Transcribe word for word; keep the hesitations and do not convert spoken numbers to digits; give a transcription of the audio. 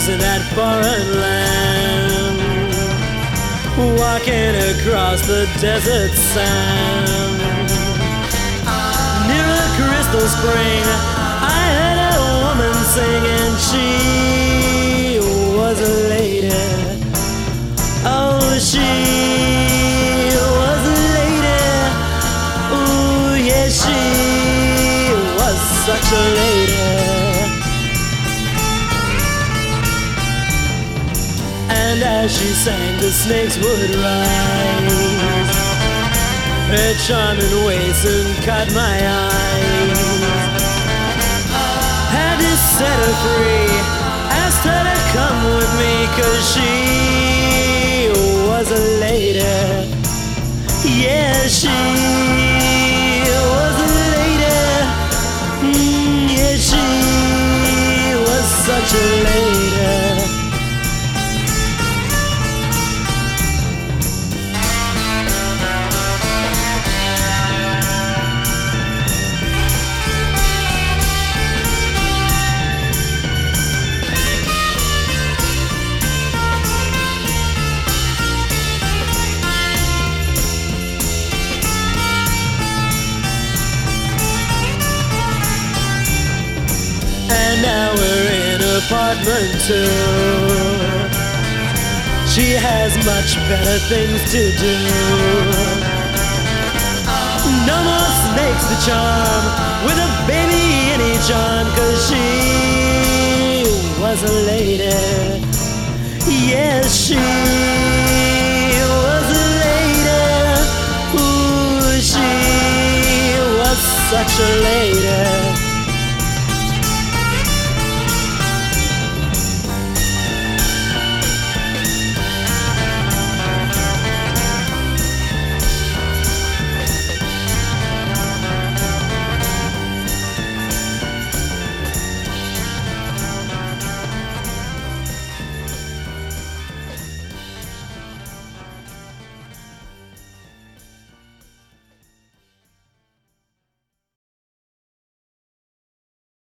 us in that foreign land, walking across the desert sand. Near a crystal spring, I heard a woman sing, and she was a lady. Oh, she was a lady. Ooh, yeah, she was such a lady. And as she sang, the snakes would rise. Her charming ways soon caught my eyes. Had to set her free, asked her to come with me, 'cause she was a lady. Yeah, she was a lady. Mm, yeah, she was such a lady. And now we're in apartment two. She has much better things to do. No more snakes to charm, with a baby in each arm, 'cause she was a lady. Yes, she was a lady. Ooh, she was such a lady.